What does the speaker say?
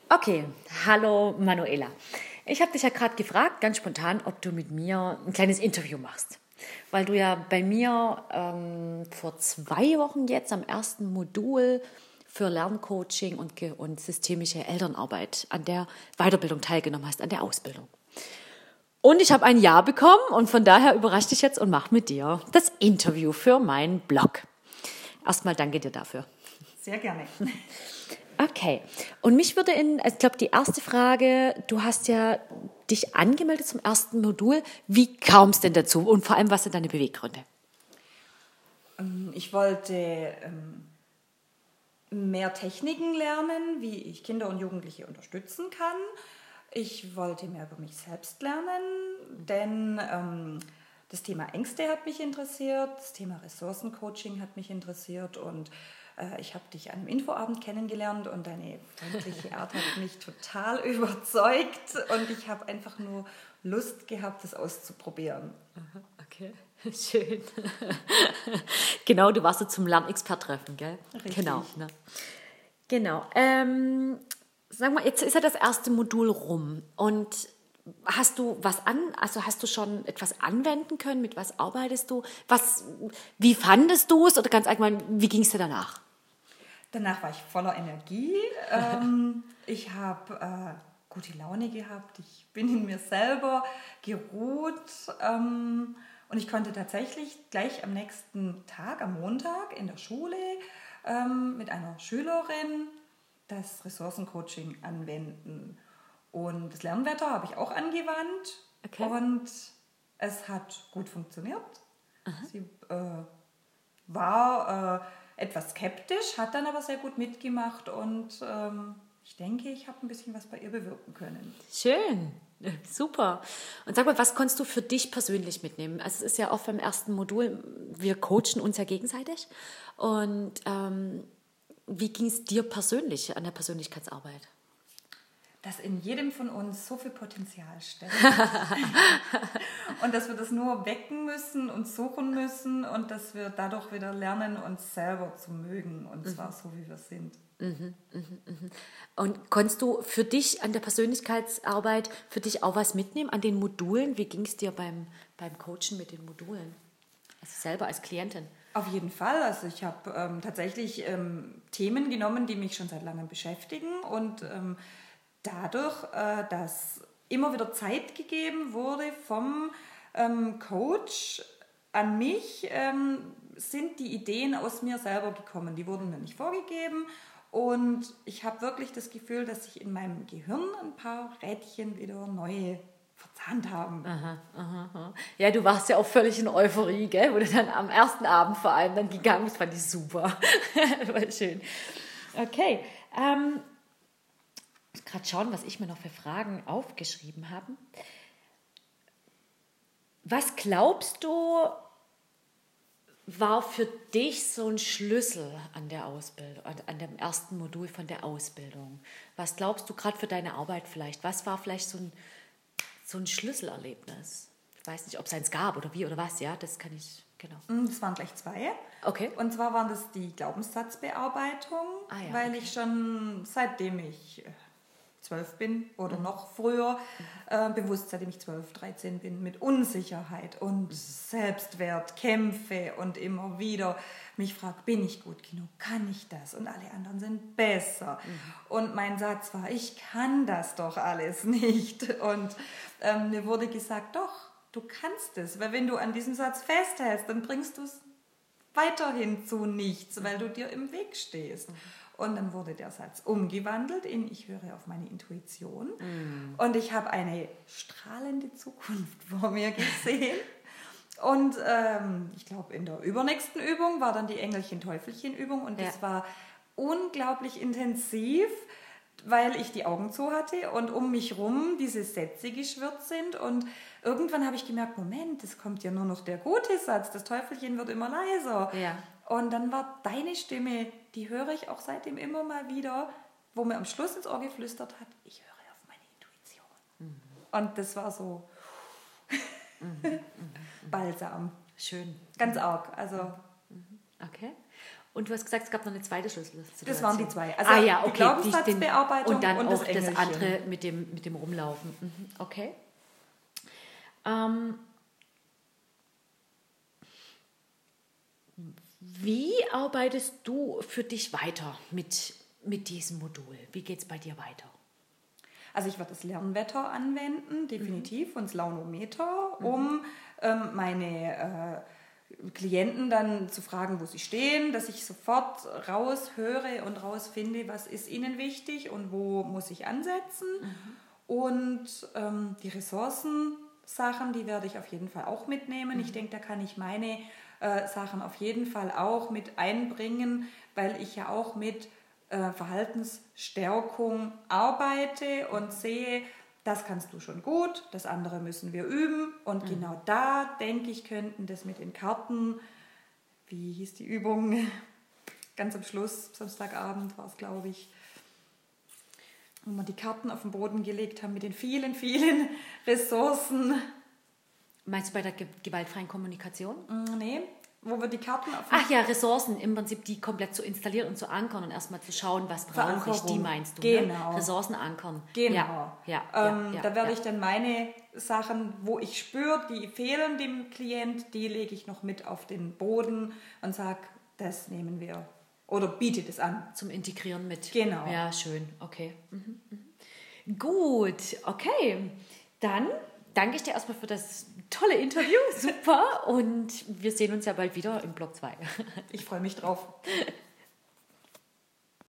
Okay, hallo Manuela. Ich habe dich ja gerade gefragt, ganz spontan, ob du mit mir ein kleines Interview machst. Weil du ja bei mir vor 2 Wochen jetzt am ersten Modul für Lerncoaching und systemische Elternarbeit an der Weiterbildung teilgenommen hast, an der Ausbildung. Und ich habe ein Ja bekommen und von daher überrasche ich jetzt und mache mit dir das Interview für meinen Blog. Erstmal danke dir dafür. Sehr gerne. Okay, und mich würde ich glaube, die erste Frage, du hast ja dich angemeldet zum ersten Modul. Wie kam es denn dazu und vor allem, was sind deine Beweggründe? Ich wollte mehr Techniken lernen, wie ich Kinder und Jugendliche unterstützen kann. Ich wollte mehr über mich selbst lernen, denn das Thema Ängste hat mich interessiert, das Thema Ressourcencoaching hat mich interessiert und ich habe dich an einem Infoabend kennengelernt und deine freundliche Art hat mich total überzeugt und ich habe einfach nur Lust gehabt, das auszuprobieren. Okay, schön. Genau, du warst so zum Lernexpert-Treffen, gell? Richtig. Genau. Ne? Genau. Sag mal, jetzt ist ja das erste Modul rum und hast du hast du schon etwas anwenden können? Mit was arbeitest du? Wie fandest du es oder ganz allgemein, wie ging es dir danach? Danach war ich voller Energie. Ich habe gute Laune gehabt. Ich bin in mir selber geruht. Und ich konnte tatsächlich gleich am nächsten Tag, am Montag in der Schule mit einer Schülerin das Ressourcencoaching anwenden. Und das Lernwetter habe ich auch angewandt. Okay. Und es hat gut funktioniert. Sie war etwas skeptisch, hat dann aber sehr gut mitgemacht und ich denke, ich habe ein bisschen was bei ihr bewirken können. Schön, super. Und sag mal, was konntest du für dich persönlich mitnehmen? Also es ist ja auch beim ersten Modul, wir coachen uns ja gegenseitig. Und wie ging es dir persönlich an der Persönlichkeitsarbeit? Dass in jedem von uns so viel Potenzial steckt. Und dass wir das nur wecken müssen und suchen müssen und dass wir dadurch wieder lernen, uns selber zu mögen. Und zwar so, wie wir sind. Und konntest du für dich an der Persönlichkeitsarbeit für dich auch was mitnehmen an den Modulen? Wie ging es dir beim Coachen mit den Modulen? Also selber als Klientin? Auf jeden Fall. Also ich habe tatsächlich Themen genommen, die mich schon seit langem beschäftigen und dadurch, dass immer wieder Zeit gegeben wurde vom Coach an mich, sind die Ideen aus mir selber gekommen. Die wurden mir nicht vorgegeben und ich habe wirklich das Gefühl, dass sich in meinem Gehirn ein paar Rädchen wieder neu verzahnt haben. Aha. Ja, du warst ja auch völlig in Euphorie, gell? Wo du dann am ersten Abend vor allem dann gegangen bist, fand ich super. War schön. Okay, gerade schauen, was ich mir noch für Fragen aufgeschrieben habe. Was glaubst du, war für dich so ein Schlüssel an der Ausbildung, an dem ersten Modul von der Ausbildung? Was glaubst du gerade für deine Arbeit vielleicht? Was war vielleicht so ein Schlüsselerlebnis? Ich weiß nicht, ob es eins gab oder wie oder was, ja, das kann ich, genau. Das waren gleich 2. Okay. Und zwar waren das die Glaubenssatzbearbeitung, Ja, weil okay. ich schon seitdem ich 12 bin oder noch früher, bewusst seitdem ich 12, 13 bin, mit Unsicherheit und Selbstwert kämpfe und immer wieder mich frage, bin ich gut genug, kann ich das? Und alle anderen sind besser. Und mein Satz war, ich kann das doch alles nicht. Und mir wurde gesagt, doch, du kannst es, weil wenn du an diesem Satz festhältst, dann bringst du es weiterhin zu nichts, weil du dir im Weg stehst. Und dann wurde der Satz umgewandelt in ich höre auf meine Intuition. Und ich habe eine strahlende Zukunft vor mir gesehen. Und ich glaube, in der übernächsten Übung war dann die Engelchen-Teufelchen-Übung. Und das war unglaublich intensiv, weil ich die Augen zu hatte und um mich rum diese Sätze geschwirrt sind. Und irgendwann habe ich gemerkt, Moment, es kommt ja nur noch der gute Satz, das Teufelchen wird immer leiser. Ja. Und dann war deine Stimme, die höre ich auch seitdem immer mal wieder, wo mir am Schluss ins Ohr geflüstert hat, ich höre auf meine Intuition. Und das war so Balsam. Schön. Ganz arg. Also Okay. Und du hast gesagt, es gab noch eine zweite Schlüsselsituation. Das waren die zwei. Also ja, okay. die Glaubenssatzbearbeitung und dann das auch das Engelchen. andere mit dem Rumlaufen. Okay. Wie arbeitest du für dich weiter mit diesem Modul? Wie geht es bei dir weiter? Also ich werde das Lernwetter anwenden, definitiv, und das Launometer, um meine Klienten dann zu fragen, wo sie stehen, dass ich sofort raushöre und rausfinde, was ist ihnen wichtig und wo muss ich ansetzen. Und die Ressourcensachen, die werde ich auf jeden Fall auch mitnehmen. Ich denke, da kann ich meine Sachen auf jeden Fall auch mit einbringen, weil ich ja auch mit Verhaltensstärkung arbeite und sehe, das kannst du schon gut, das andere müssen wir üben. Und genau da, denke ich, könnten das mit den Karten, wie hieß die Übung, ganz am Schluss, Samstagabend war es, glaube ich, wo wir die Karten auf den Boden gelegt haben mit den vielen, vielen Ressourcen. Meinst du bei der gewaltfreien Kommunikation? Nee, wo wir die Karten auf Ach ja, Ressourcen, im Prinzip die komplett zu installieren und zu ankern und erstmal zu schauen, was brauche ich, die meinst du, genau. Ne? Ressourcen ankern. Genau. Da werde ich ja. dann meine Sachen, wo ich spüre, die fehlen dem Klient, die lege ich noch mit auf den Boden und sage, das nehmen wir. Oder biete das an. Zum Integrieren mit. Genau. Ja, schön. Okay. Gut, okay. Dann danke ich dir erstmal für das tolle Interview. Super. Und wir sehen uns ja bald wieder im Block 2. Ich freue mich drauf.